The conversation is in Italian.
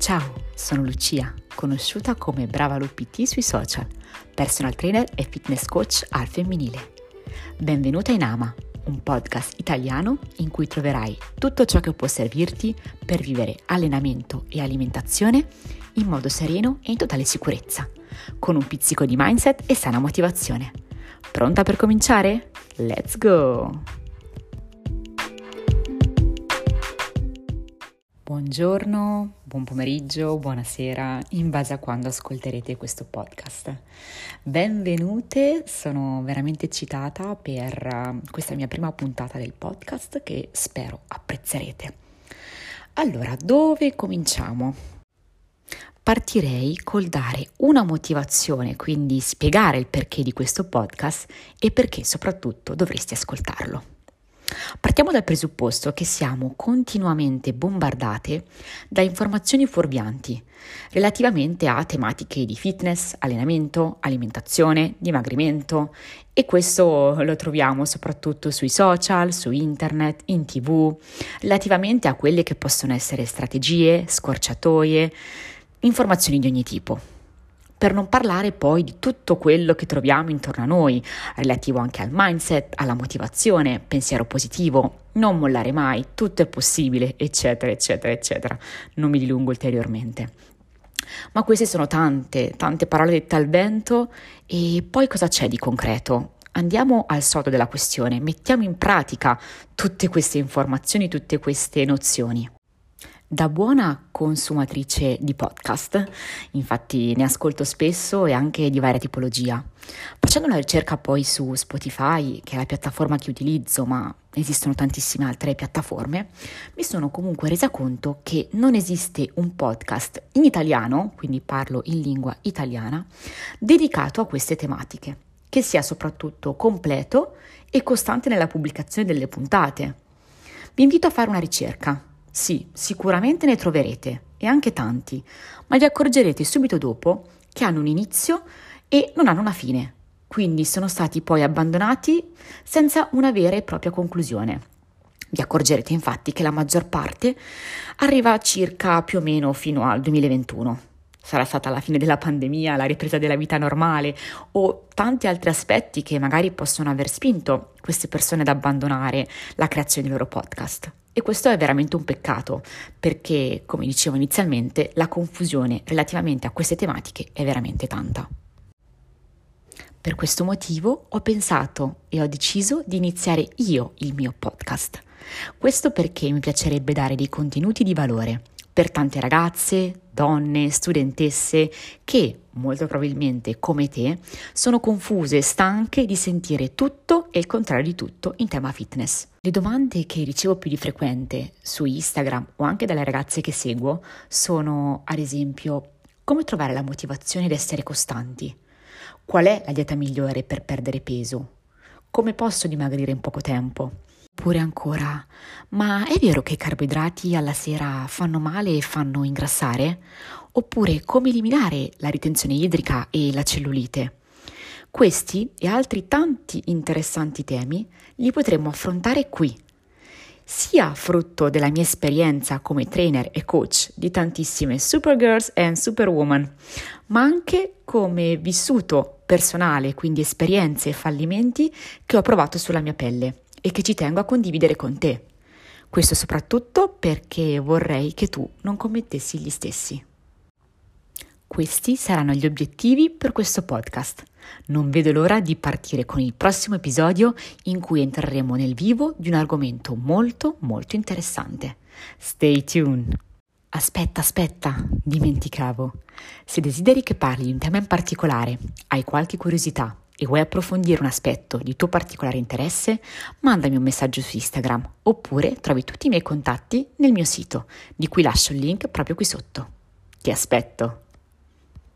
Ciao, sono Lucia, conosciuta come Brava Lu PT sui social, personal trainer e fitness coach al femminile. Benvenuta in Ama, un podcast italiano in cui troverai tutto ciò che può servirti per vivere allenamento e alimentazione in modo sereno e in totale sicurezza, con un pizzico di mindset e sana motivazione. Pronta per cominciare? Let's go! Buongiorno, buon pomeriggio, buonasera, in base a quando ascolterete questo podcast. Benvenute, sono veramente eccitata per questa mia prima puntata del podcast che spero apprezzerete. Allora, dove cominciamo? Partirei col dare una motivazione, quindi spiegare il perché di questo podcast e perché soprattutto dovresti ascoltarlo. Partiamo dal presupposto che siamo continuamente bombardate da informazioni fuorvianti relativamente a tematiche di fitness, allenamento, alimentazione, dimagrimento, e questo lo troviamo soprattutto sui social, su internet, in TV, relativamente a quelle che possono essere strategie, scorciatoie, informazioni di ogni tipo. Per non parlare poi di tutto quello che troviamo intorno a noi, relativo anche al mindset, alla motivazione, pensiero positivo, non mollare mai, tutto è possibile, eccetera, eccetera, eccetera. Non mi dilungo ulteriormente. Ma queste sono tante parole dette al vento, e poi cosa c'è di concreto? Andiamo al sodo della questione, mettiamo in pratica tutte queste informazioni, tutte queste nozioni. Da buona consumatrice di podcast, infatti ne ascolto spesso e anche di varia tipologia. Facendo una ricerca poi su Spotify, che è la piattaforma che utilizzo, ma esistono tantissime altre piattaforme, mi sono comunque resa conto che non esiste un podcast in italiano, quindi parlo in lingua italiana, dedicato a queste tematiche, che sia soprattutto completo e costante nella pubblicazione delle puntate. Vi invito a fare una ricerca. Sì, sicuramente ne troverete, e anche tanti, ma vi accorgerete subito dopo che hanno un inizio e non hanno una fine, quindi sono stati poi abbandonati senza una vera e propria conclusione. Vi accorgerete infatti che la maggior parte arriva circa più o meno fino al 2021. Sarà stata la fine della pandemia, la ripresa della vita normale o tanti altri aspetti che magari possono aver spinto queste persone ad abbandonare la creazione dei loro podcast. E questo è veramente un peccato, perché, come dicevo inizialmente, la confusione relativamente a queste tematiche è veramente tanta. Per questo motivo ho pensato e ho deciso di iniziare io il mio podcast. Questo perché mi piacerebbe dare dei contenuti di valore per tante ragazze, donne, studentesse che, molto probabilmente come te, sono confuse e stanche di sentire tutto e il contrario di tutto in tema fitness. Le domande che ricevo più di frequente su Instagram o anche dalle ragazze che seguo sono, ad esempio, come trovare la motivazione ad essere costanti? Qual è la dieta migliore per perdere peso? Come posso dimagrire in poco tempo? Oppure ancora, ma è vero che i carboidrati alla sera fanno male e fanno ingrassare? Oppure come eliminare la ritenzione idrica e la cellulite? Questi e altri tanti interessanti temi li potremo affrontare qui, sia frutto della mia esperienza come trainer e coach di tantissime Supergirls and Superwoman, ma anche come vissuto personale, quindi esperienze e fallimenti che ho provato sulla mia pelle e che ci tengo a condividere con te. Questo soprattutto perché vorrei che tu non commettessi gli stessi. Questi saranno gli obiettivi per questo podcast. Non vedo l'ora di partire con il prossimo episodio in cui entreremo nel vivo di un argomento molto interessante. Stay tuned! Aspetta, dimenticavo. Se desideri che parli di un tema in particolare, hai qualche curiosità e vuoi approfondire un aspetto di tuo particolare interesse, mandami un messaggio su Instagram oppure trovi tutti i miei contatti nel mio sito, di cui lascio il link proprio qui sotto. Ti aspetto!